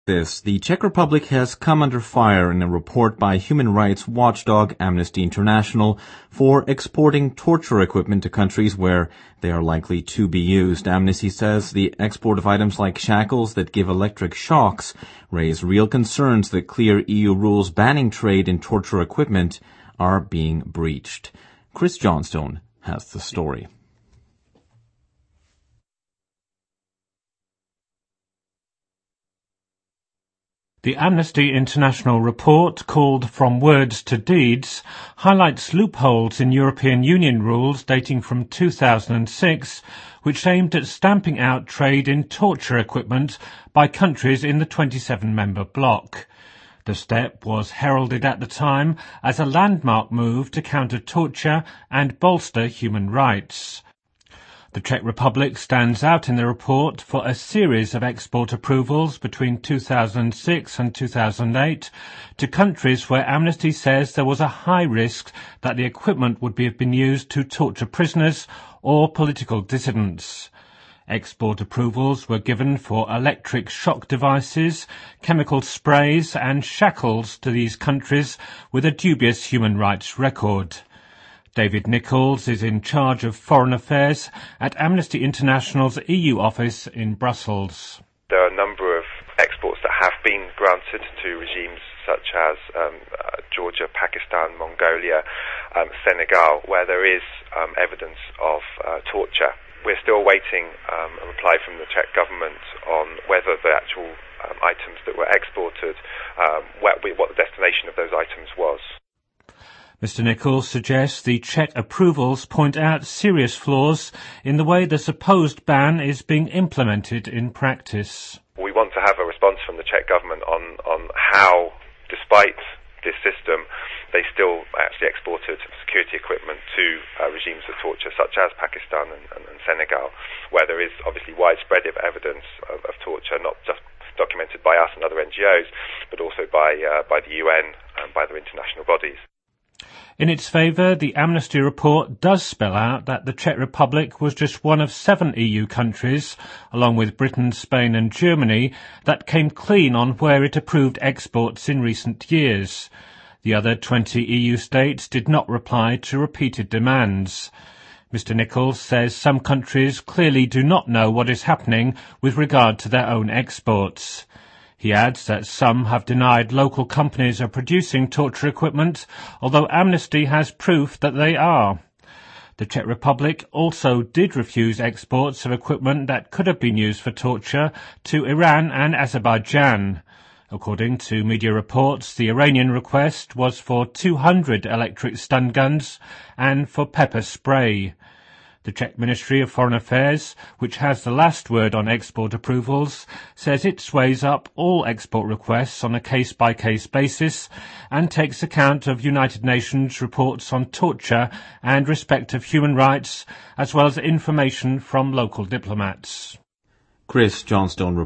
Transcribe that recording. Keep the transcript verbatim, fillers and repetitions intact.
This, the Czech Republic has come under fire in a report by human rights watchdog Amnesty International for exporting torture equipment to countries where they are likely to be used. Amnesty says the export of items like shackles that give electric shocks raise real concerns that clear E U rules banning trade in torture equipment are being breached. Chris Johnstone has the story. The Amnesty International report, called From Words to Deeds, highlights loopholes in European Union rules dating from two thousand six, which aimed at stamping out trade in torture equipment by countries in the twenty-seven member bloc. The step was heralded at the time as a landmark move to counter torture and bolster human rights. The Czech Republic stands out in the report for a series of export approvals between two thousand six and two thousand eight to countries where Amnesty says there was a high risk that the equipment would be, have been used to torture prisoners or political dissidents. Export approvals were given for electric shock devices, chemical sprays and shackles to these countries with a dubious human rights record. David Nichols is in charge of foreign affairs at Amnesty International's E U office in Brussels. There are a number of exports that have been granted to regimes such as um, uh, Georgia, Pakistan, Mongolia, um, Senegal, where there is um, evidence of uh, torture. We're still waiting um, a reply from the Czech government on whether the actual um, items that were exported, um, what, what the destination of those items was. Mister Nichols suggests the Czech approvals point out serious flaws in the way the supposed ban is being implemented in practice. We want to have a response from the Czech government on, on how, despite this system, they still actually exported security equipment to uh, regimes of torture such as Pakistan and, and, and Senegal, where there is obviously widespread evidence of, of torture, not just documented by us and other N G Os, but also by, uh, by the U N and by other international bodies. In its favour, the Amnesty report does spell out that the Czech Republic was just one of seven E U countries, along with Britain, Spain and Germany, that came clean on where it approved exports in recent years. The other twenty E U states did not reply to repeated demands. Mister Nichols says some countries clearly do not know what is happening with regard to their own exports. He adds that some have denied local companies are producing torture equipment, although Amnesty has proof that they are. The Czech Republic also did refuse exports of equipment that could have been used for torture to Iran and Azerbaijan. According to media reports, the Iranian request was for two hundred electric stun guns and for pepper spray. The Czech Ministry of Foreign Affairs, which has the last word on export approvals, says it sways up all export requests on a case-by-case basis and takes account of United Nations reports on torture and respect of human rights, as well as information from local diplomats. Chris Johnstone